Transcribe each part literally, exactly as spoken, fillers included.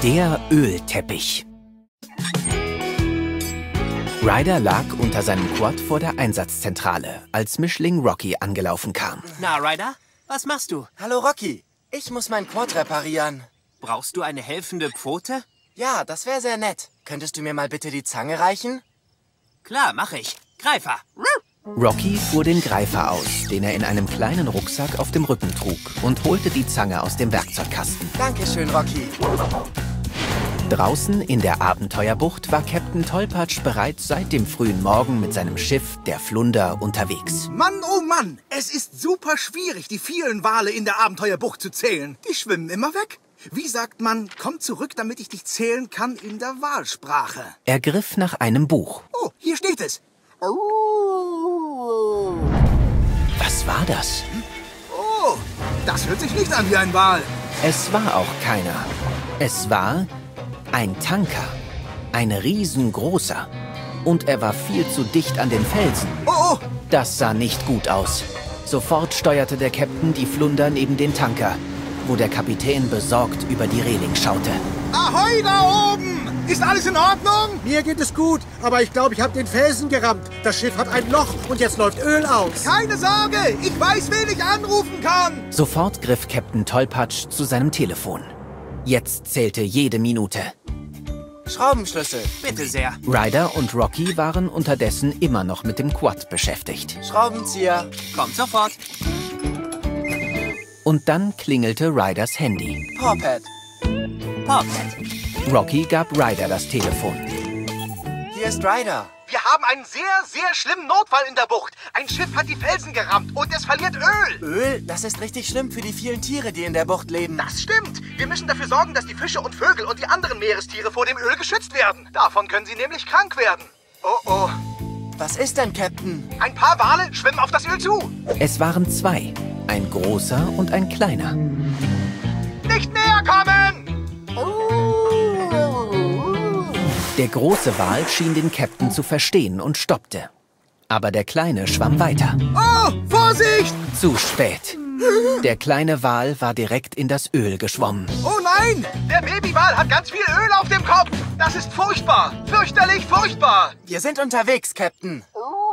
Der Ölteppich. Ryder lag unter seinem Quad vor der Einsatzzentrale, als Mischling Rocky angelaufen kam. Na, Ryder, was machst du? Hallo, Rocky. Ich muss mein Quad reparieren. Brauchst du eine helfende Pfote? Ja, das wäre sehr nett. Könntest du mir mal bitte die Zange reichen? Klar, mache ich. Greifer. Rocky fuhr den Greifer aus, den er in einem kleinen Rucksack auf dem Rücken trug, und holte die Zange aus dem Werkzeugkasten. Dankeschön, Rocky. Draußen in der Abenteuerbucht war Captain Tollpatsch bereits seit dem frühen Morgen mit seinem Schiff, der Flunder, unterwegs. Mann, oh Mann, es ist super schwierig, die vielen Wale in der Abenteuerbucht zu zählen. Die schwimmen immer weg. Wie sagt man, komm zurück, damit ich dich zählen kann in der Walsprache? Er griff nach einem Buch. Oh, hier steht es. Was war das? Oh, das hört sich nicht an wie ein Wal. Es war auch keiner. Es war ein Tanker. Ein riesengroßer. Und er war viel zu dicht an den Felsen. Oh, oh. Das sah nicht gut aus. Sofort steuerte der Captain die Flunder neben den Tanker, wo der Kapitän besorgt über die Reling schaute. Ahoi da oben! Ist alles in Ordnung? Mir geht es gut, aber ich glaube, ich habe den Felsen gerammt. Das Schiff hat ein Loch und jetzt läuft Öl aus. Keine Sorge, ich weiß, wen ich anrufen kann. Sofort griff Captain Tollpatsch zu seinem Telefon. Jetzt zählte jede Minute. Schraubenschlüssel. Bitte sehr. Ryder und Rocky waren unterdessen immer noch mit dem Quad beschäftigt. Schraubenzieher. Kommt sofort. Und dann klingelte Ryders Handy. Pawpad. Pawpad. Rocky gab Ryder das Telefon. Hier ist Ryder. Wir haben einen sehr, sehr schlimmen Notfall in der Bucht. Ein Schiff hat die Felsen gerammt und es verliert Öl. Öl? Das ist richtig schlimm für die vielen Tiere, die in der Bucht leben. Das stimmt. Wir müssen dafür sorgen, dass die Fische und Vögel und die anderen Meerestiere vor dem Öl geschützt werden. Davon können sie nämlich krank werden. Oh, oh. Was ist denn, Captain? Ein paar Wale schwimmen auf das Öl zu. Es waren zwei. Ein großer und ein kleiner. Nicht näher kommen! Der große Wal schien den Captain zu verstehen und stoppte. Aber der kleine schwamm weiter. Oh, Vorsicht! Zu spät. Der kleine Wal war direkt in das Öl geschwommen. Oh nein! Der Babywal hat ganz viel Öl auf dem Kopf. Das ist furchtbar. Fürchterlich furchtbar. Wir sind unterwegs, Captain.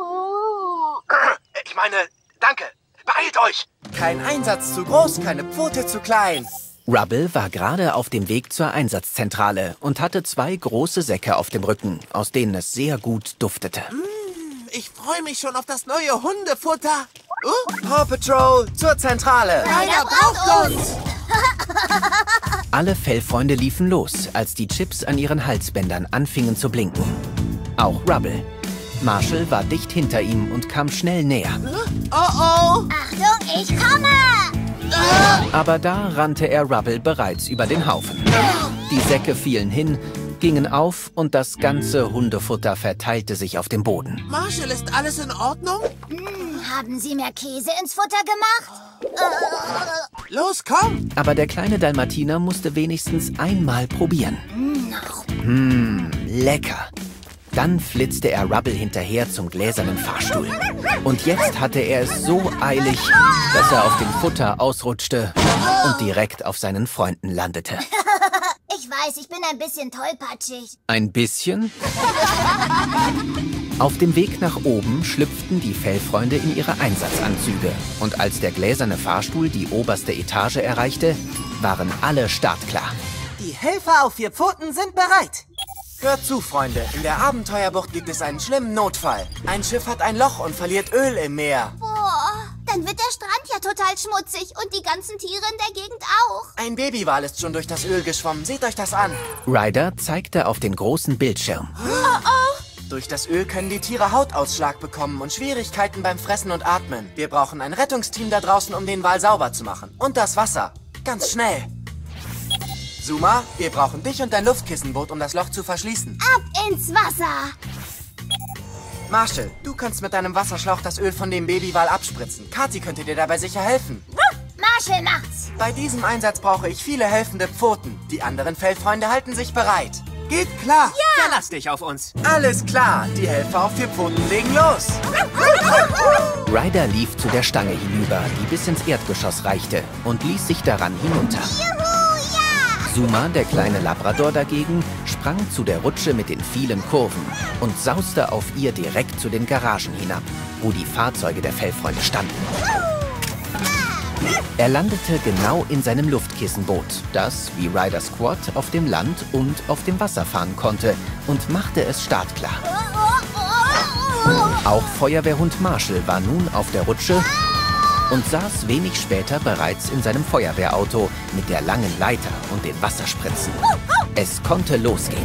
Ich meine, danke. Beeilt euch! Kein Einsatz zu groß, keine Pfote zu klein. Rubble war gerade auf dem Weg zur Einsatzzentrale und hatte zwei große Säcke auf dem Rücken, aus denen es sehr gut duftete. Ich freue mich schon auf das neue Hundefutter. Uh, Paw Patrol zur Zentrale. Ryder braucht uns! Alle Fellfreunde liefen los, als die Chips an ihren Halsbändern anfingen zu blinken. Auch Rubble. Marshall war dicht hinter ihm und kam schnell näher. oh oh. Achtung, ich komme! Aber da rannte er Rubble bereits über den Haufen. Die Säcke fielen hin, gingen auf und das ganze Hundefutter verteilte sich auf dem Boden. Marshall, ist alles in Ordnung? Haben Sie mehr Käse ins Futter gemacht? Los, komm. Aber der kleine Dalmatiner musste wenigstens einmal probieren. Mmh, lecker. Dann flitzte er Rubble hinterher zum gläsernen Fahrstuhl. Und jetzt hatte er es so eilig, dass er auf dem Futter ausrutschte und direkt auf seinen Freunden landete. Ich weiß, ich bin ein bisschen tollpatschig. Ein bisschen? Auf dem Weg nach oben schlüpften die Fellfreunde in ihre Einsatzanzüge. Und als der gläserne Fahrstuhl die oberste Etage erreichte, waren alle startklar. Die Helfer auf vier Pfoten sind bereit. Hört zu, Freunde. In der Abenteuerbucht gibt es einen schlimmen Notfall. Ein Schiff hat ein Loch und verliert Öl im Meer. Boah, dann wird der Strand ja total schmutzig und die ganzen Tiere in der Gegend auch. Ein Babywal ist schon durch das Öl geschwommen. Seht euch das an. Ryder zeigte auf den großen Bildschirm. Oh oh. Durch das Öl können die Tiere Hautausschlag bekommen und Schwierigkeiten beim Fressen und Atmen. Wir brauchen ein Rettungsteam da draußen, um den Wal sauber zu machen. Und das Wasser. Ganz schnell. Zuma, wir brauchen dich und dein Luftkissenboot, um das Loch zu verschließen. Ab ins Wasser. Marshall, du kannst mit deinem Wasserschlauch das Öl von dem Babywal abspritzen. Kathi könnte dir dabei sicher helfen. Marshall macht's. Bei diesem Einsatz brauche ich viele helfende Pfoten. Die anderen Fellfreunde halten sich bereit. Geht klar. Ja. Verlass dich auf uns. Alles klar. Die Helfer auf vier Pfoten legen los. Ryder lief zu der Stange hinüber, die bis ins Erdgeschoss reichte, und ließ sich daran hinunter. Juhu, ja! Zuma, der kleine Labrador dagegen, sprang zu der Rutsche mit den vielen Kurven und sauste auf ihr direkt zu den Garagen hinab, wo die Fahrzeuge der Fellfreunde standen. Er landete genau in seinem Luftkissenboot, das, wie Ryder Squad, auf dem Land und auf dem Wasser fahren konnte und machte es startklar. Auch Feuerwehrhund Marshall war nun auf der Rutsche und saß wenig später bereits in seinem Feuerwehrauto mit der langen Leiter und den Wasserspritzen. Es konnte losgehen.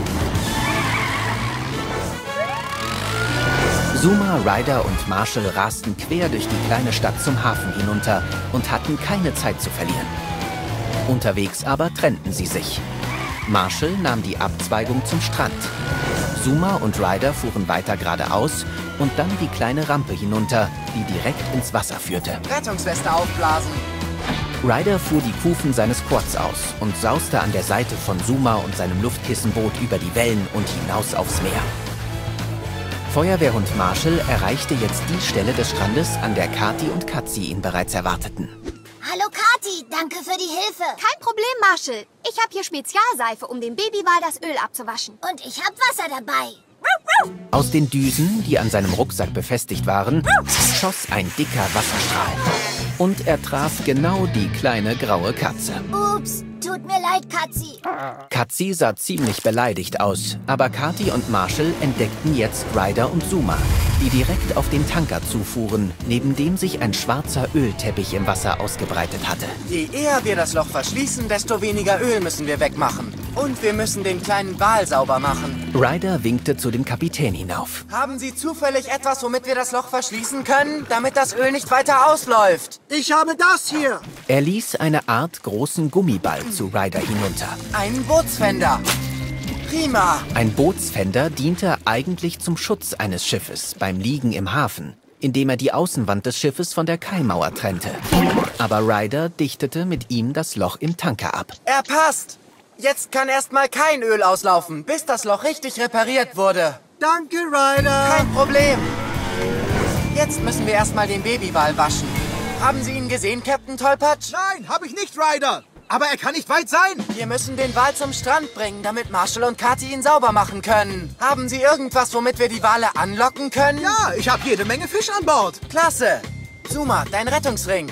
Zuma, Ryder und Marshall rasten quer durch die kleine Stadt zum Hafen hinunter und hatten keine Zeit zu verlieren. Unterwegs aber trennten sie sich. Marshall nahm die Abzweigung zum Strand. Zuma und Ryder fuhren weiter geradeaus und dann die kleine Rampe hinunter, die direkt ins Wasser führte. Rettungsweste aufblasen. Ryder fuhr die Kufen seines Quads aus und sauste an der Seite von Zuma und seinem Luftkissenboot über die Wellen und hinaus aufs Meer. Feuerwehrhund Marshall erreichte jetzt die Stelle des Strandes, an der Kathi und Katzi ihn bereits erwarteten. Hallo Kathi, danke für die Hilfe. Kein Problem, Marshall. Ich habe hier Spezialseife, um dem Babywal das Öl abzuwaschen. Und ich habe Wasser dabei. Aus den Düsen, die an seinem Rucksack befestigt waren, schoss ein dicker Wasserstrahl. Und er traf genau die kleine graue Katze. Ups, tut mir leid, Katzi. Katzi sah ziemlich beleidigt aus, aber Kathi und Marshall entdeckten jetzt Ryder und Zuma, die direkt auf den Tanker zufuhren, neben dem sich ein schwarzer Ölteppich im Wasser ausgebreitet hatte. Je eher wir das Loch verschließen, desto weniger Öl müssen wir wegmachen. Und wir müssen den kleinen Wal sauber machen. Ryder winkte zu dem Kapitän hinauf. Haben Sie zufällig etwas, womit wir das Loch verschließen können, damit das Öl nicht weiter ausläuft? Ich habe das hier. Er ließ eine Art großen Gummiball zu Ryder hinunter. Einen Bootsfender. Prima. Ein Bootsfender diente eigentlich zum Schutz eines Schiffes beim Liegen im Hafen, indem er die Außenwand des Schiffes von der Kaimauer trennte. Aber Ryder dichtete mit ihm das Loch im Tanker ab. Er passt. Jetzt kann erstmal kein Öl auslaufen, bis das Loch richtig repariert wurde. Danke, Ryder. Kein Problem. Jetzt müssen wir erstmal den Babywal waschen. Haben Sie ihn gesehen, Captain Tollpatsch? Nein, habe ich nicht, Ryder. Aber er kann nicht weit sein. Wir müssen den Wal zum Strand bringen, damit Marshall und Kathi ihn sauber machen können. Haben Sie irgendwas, womit wir die Wale anlocken können? Ja, ich habe jede Menge Fisch an Bord. Klasse. Zuma, dein Rettungsring.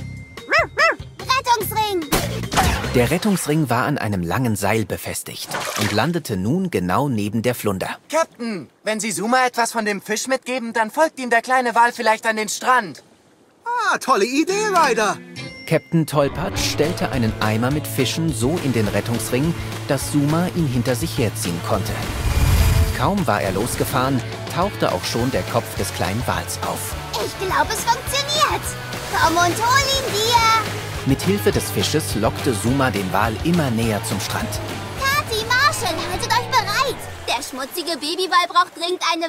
Rettungsring. Der Rettungsring war an einem langen Seil befestigt und landete nun genau neben der Flunder. Captain, wenn Sie Zuma etwas von dem Fisch mitgeben, dann folgt ihm der kleine Wal vielleicht an den Strand. Ah, tolle Idee, Ryder. Captain Tollpatsch stellte einen Eimer mit Fischen so in den Rettungsring, dass Zuma ihn hinter sich herziehen konnte. Kaum war er losgefahren, tauchte auch schon der Kopf des kleinen Wals auf. Ich glaube, es funktioniert. Komm und hol ihn dir. Mit Hilfe des Fisches lockte Zuma den Wal immer näher zum Strand. Kathi, Marshall, haltet euch bereit. Der schmutzige Babywal braucht dringend eine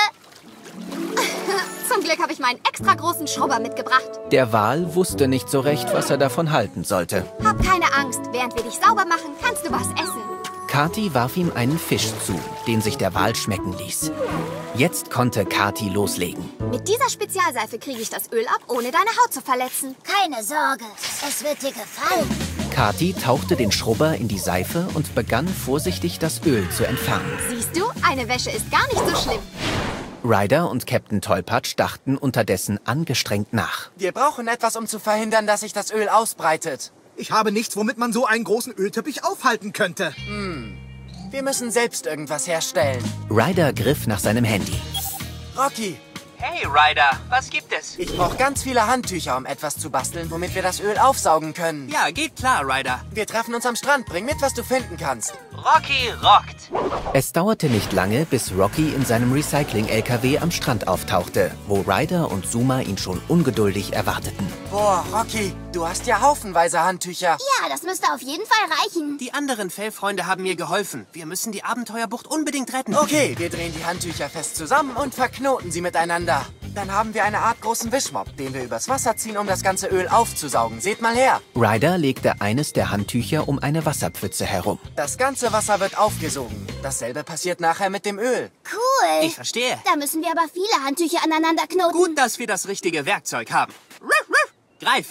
Wäsche. Zum Glück habe ich meinen extra großen Schrubber mitgebracht. Der Wal wusste nicht so recht, was er davon halten sollte. Hab keine Angst. Während wir dich sauber machen, kannst du was essen. Kathi warf ihm einen Fisch zu, den sich der Wal schmecken ließ. Jetzt konnte Kathi loslegen. Mit dieser Spezialseife kriege ich das Öl ab, ohne deine Haut zu verletzen. Keine Sorge, es wird dir gefallen. Kathi tauchte den Schrubber in die Seife und begann vorsichtig das Öl zu entfernen. Siehst du, eine Wäsche ist gar nicht so schlimm. Ryder und Captain Tollpatsch dachten unterdessen angestrengt nach. Wir brauchen etwas, um zu verhindern, dass sich das Öl ausbreitet. Ich habe nichts, womit man so einen großen Ölteppich aufhalten könnte. Hm. Wir müssen selbst irgendwas herstellen. Ryder griff nach seinem Handy. Rocky, Hey, Ryder, was gibt es? ich brauche ganz viele Handtücher, um etwas zu basteln, womit wir das Öl aufsaugen können. Ja, geht klar, Ryder. Wir treffen uns am Strand. Bring mit, was du finden kannst. Rocky rockt. Es dauerte nicht lange, bis Rocky in seinem Recycling-L K W am Strand auftauchte, wo Ryder und Zuma ihn schon ungeduldig erwarteten. Boah, Rocky, du hast ja haufenweise Handtücher. Ja, das müsste auf jeden Fall reichen. Die anderen Fellfreunde haben mir geholfen. Wir müssen die Abenteuerbucht unbedingt retten. Okay, wir drehen die Handtücher fest zusammen und verknoten sie miteinander. Dann haben wir eine Art großen Wischmopp, den wir übers Wasser ziehen, um das ganze Öl aufzusaugen. Seht mal her. Ryder legte eines der Handtücher um eine Wasserpfütze herum. Das ganze Wasser wird aufgesogen. Dasselbe passiert nachher mit dem Öl. Cool. Ich verstehe. Da müssen wir aber viele Handtücher aneinander knoten. Gut, dass wir das richtige Werkzeug haben. Ruff, ruff. Greifer.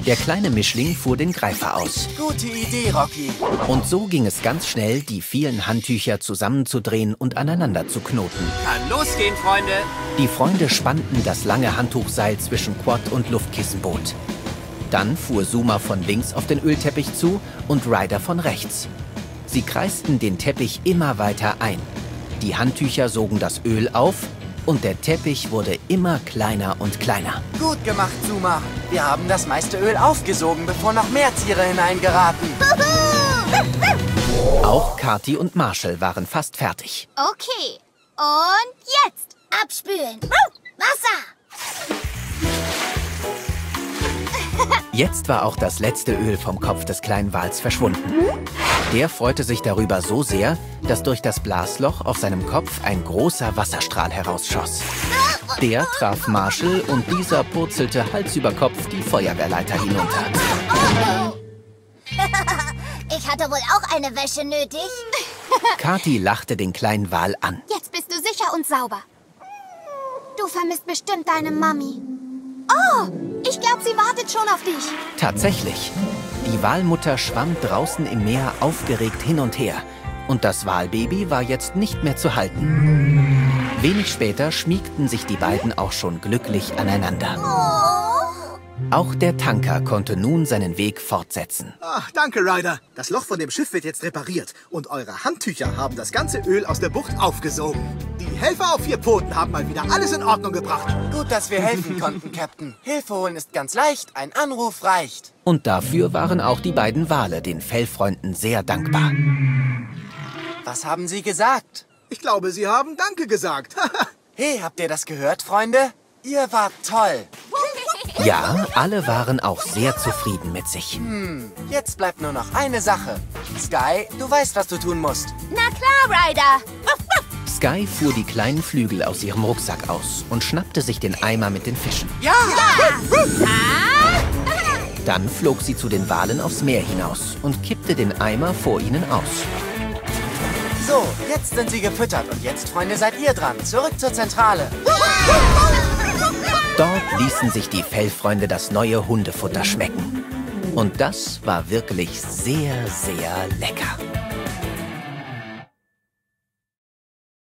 Der kleine Mischling fuhr den Greifer aus. Gute Idee, Rocky. Und so ging es ganz schnell, die vielen Handtücher zusammenzudrehen und aneinander zu knoten. Kann losgehen, Freunde. Die Freunde spannten das lange Handtuchseil zwischen Quad und Luftkissenboot. Dann fuhr Zuma von links auf den Ölteppich zu und Ryder von rechts. Sie kreisten den Teppich immer weiter ein. Die Handtücher sogen das Öl auf und der Teppich wurde immer kleiner und kleiner. Gut gemacht, Zuma. Wir haben das meiste Öl aufgesogen, bevor noch mehr Tiere hineingeraten. Auch Kati und Marshall waren fast fertig. Okay. Und jetzt abspülen. Wasser. Jetzt war auch das letzte Öl vom Kopf des kleinen Wals verschwunden. Der freute sich darüber so sehr, dass durch das Blasloch auf seinem Kopf ein großer Wasserstrahl herausschoss. Der traf Marshall und dieser purzelte Hals über Kopf die Feuerwehrleiter hinunter. Ich hatte wohl auch eine Wäsche nötig. Kati lachte den kleinen Wal an. Jetzt bist du sicher und sauber. Du vermisst bestimmt deine Mami. Oh, ich glaube, sie wartet schon auf dich. Tatsächlich. Die Walmutter schwamm draußen im Meer aufgeregt hin und her. Und das Walbaby war jetzt nicht mehr zu halten. Wenig später schmiegten sich die beiden auch schon glücklich aneinander. Auch der Tanker konnte nun seinen Weg fortsetzen. Ach, danke, Ryder. Das Loch von dem Schiff wird jetzt repariert. Und eure Handtücher haben das ganze Öl aus der Bucht aufgesogen. Die Helfer auf vier Pfoten haben mal wieder alles in Ordnung gebracht. Gut, dass wir helfen konnten, Captain. Hilfe holen ist ganz leicht. Ein Anruf reicht. Und dafür waren auch die beiden Wale den Fellfreunden sehr dankbar. Was haben sie gesagt? Ich glaube, sie haben Danke gesagt. Hey, habt ihr das gehört, Freunde? Ihr wart toll. Ja, alle waren auch sehr zufrieden mit sich. Hm, jetzt bleibt nur noch eine Sache. Sky, du weißt, was du tun musst. Na klar, Ryder. Sky fuhr die kleinen Flügel aus ihrem Rucksack aus und schnappte sich den Eimer mit den Fischen. Ja! Dann flog sie zu den Walen aufs Meer hinaus und kippte den Eimer vor ihnen aus. So, jetzt sind sie gefüttert und jetzt, Freunde, seid ihr dran. Zurück zur Zentrale. Dort ließen sich die Fellfreunde das neue Hundefutter schmecken. Und das war wirklich sehr, sehr lecker.